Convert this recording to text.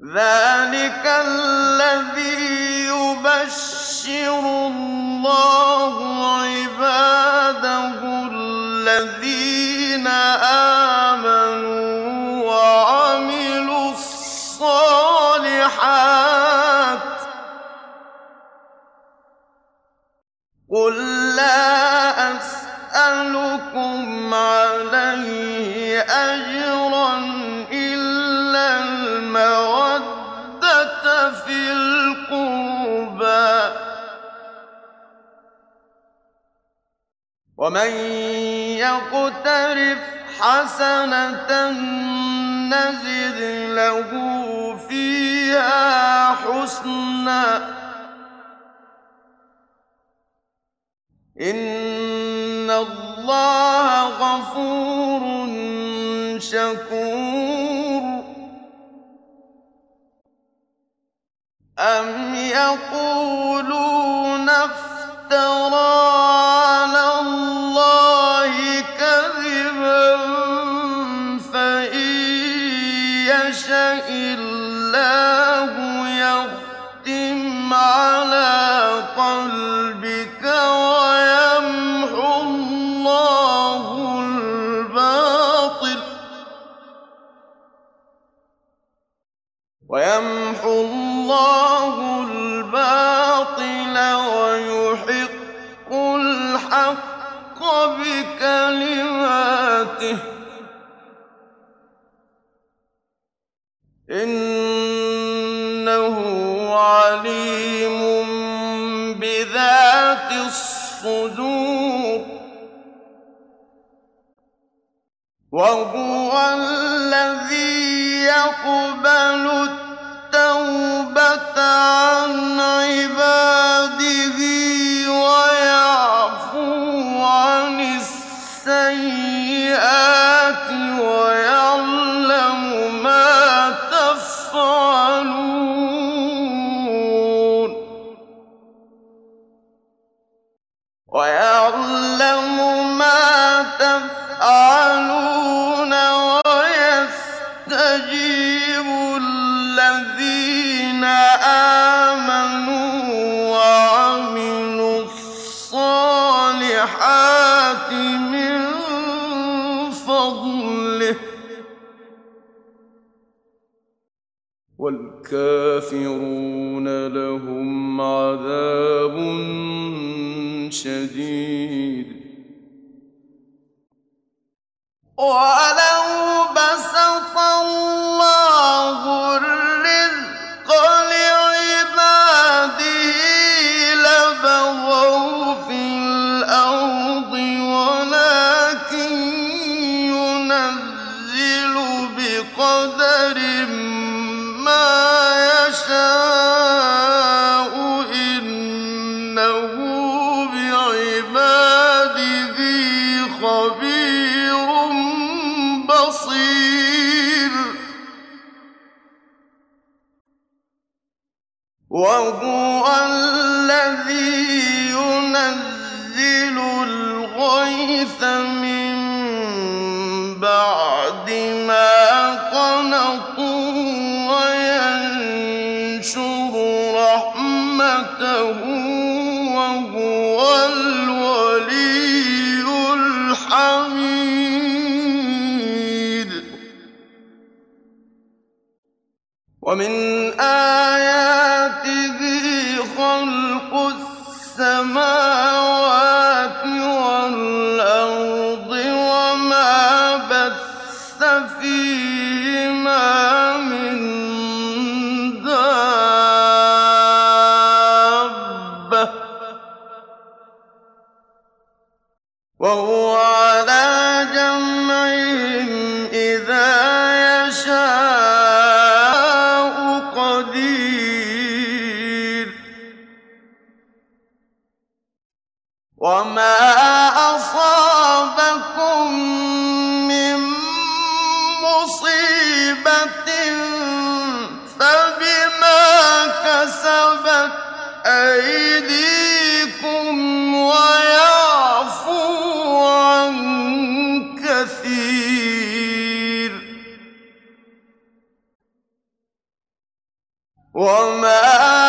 ذلك الذي يبشر الله عباده الذين آمنوا وعملوا الصالحات قل لا أسألكم عليه أجرا إلا المودة في القربى ومن يقترف حسنة نزد له فيها حسنا إن الله غفور شكور أم يقولون افترى على الله كذبا فإن يشأ الله يختم على قلبك ويمحو الله الباطل ويحق الحق بكلماته إنه عليم بذات الصدور وهو الذي يقبل التوبة عن عباده ويعفو عن السيئات ويعلم ما تفعلون ويستجيب الذين آمنوا وعملوا الصالحات من فضله والكافرون لهم عذاب شديد ولو بسط الله الرزق لعباده لبغوا في الأرض ولكن ينزل بقدر ما يشاء إنه بعباده خبير بصير وهو الذي ينزل الغيث من بعد ما قنطوا وينشر رحمته وهو الولي الحميد ومن آياته خلق السماوات والأرض وما بث فيهما من دابة وهو على جمعهم إذا يشاء قدير وما أصابكم من مصيبة فبما كسبت أيديكم ويعفو عن كثير وما